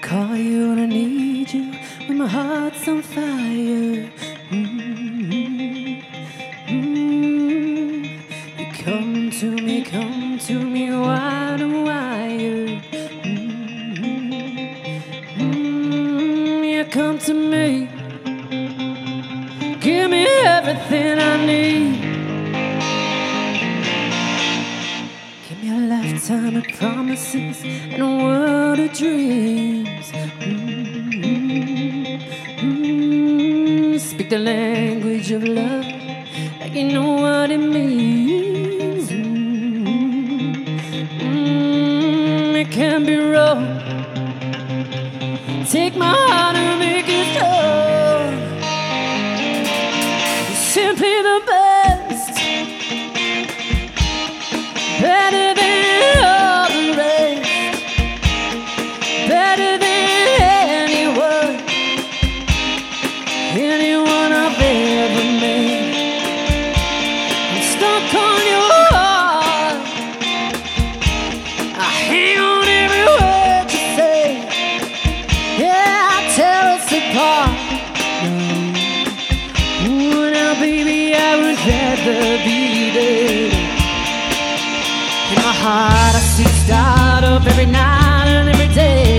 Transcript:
call you when I need you, when my heart's on fire. You come to me wide and wired. You come to me, give me everything I need. Give me a lifetime of promises and a world of dreams. Speak the language of love like you know what it means. It can be wrong. Take my heart and make it strong. You're simply the best, better than all the rest, better than anyone I've ever met. I'm stuck on your heart, I hang on every word you say. Yeah, I tear us apart. Ooh, now baby, I would rather be dead. In my heart I see the start of every night and every day.